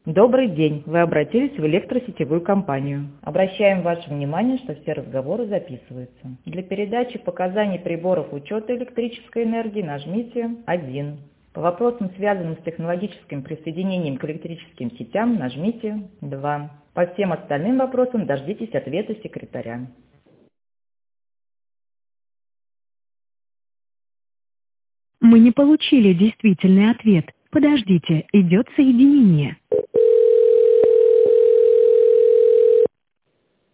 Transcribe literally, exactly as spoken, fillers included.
Добрый день. Вы обратились в электросетевую компанию. Обращаем ваше внимание, что все разговоры записываются. Для передачи показаний приборов учета электрической энергии нажмите один. По вопросам, связанным с технологическим присоединением к электрическим сетям, нажмите два. По всем остальным вопросам дождитесь ответа секретаря. Мы не получили действительный ответ. Подождите, идет соединение.